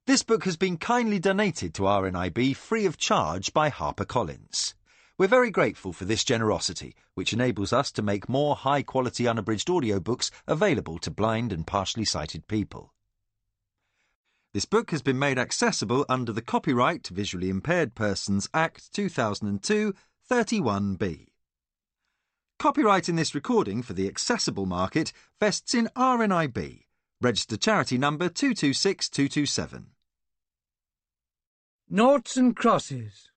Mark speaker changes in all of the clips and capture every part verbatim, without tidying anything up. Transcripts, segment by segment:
Speaker 1: This book has been kindly donated to R N I B free of charge by HarperCollins. We're very grateful for this generosity, which enables us to make more high-quality unabridged audiobooks available to blind and partially sighted people. This book has been made accessible under the Copyright Visually Impaired Persons Act two thousand two, thirty-one B. Copyright in this recording for the accessible market vests in R N I B, registered charity number two two six two two seven.
Speaker 2: Noughts and crosses.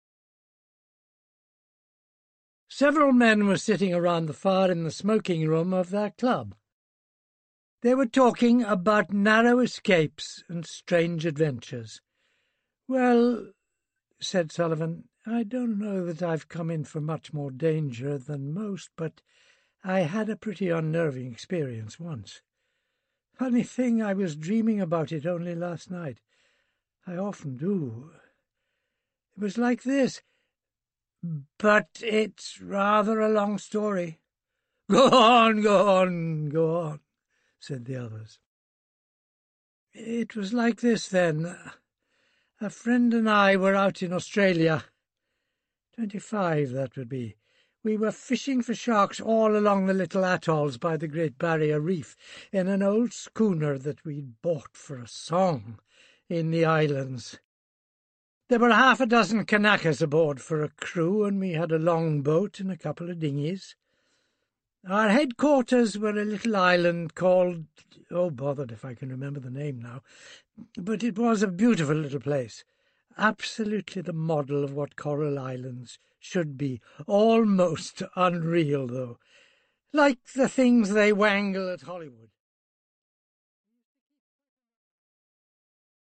Speaker 2: Several men were sitting around the fire in the smoking room of their club. They were talking about narrow escapes and strange adventures. "Well," said Sullivan, "I don't know that I've come in for much more danger than most, but I had a pretty unnerving experience once. Funny thing, I was dreaming about it only last night. I often do. It was like this, but it's rather a long story." "Go on, go on, go on," said the others. "It was like this, then. A friend and I were out in Australia. Twenty-five, that would be. We were fishing for sharks all along the little atolls by the Great Barrier Reef in an old schooner that we'd bought for a song in the islands. There were half a dozen Kanakas aboard for a crew, and we had a long boat and a couple of dinghies. Our headquarters were a little island called... oh, bothered if I can remember the name now. But it was a beautiful little place. Absolutely the model of what Coral Islands should be. Almost unreal, though. Like the things they wangle at Hollywood.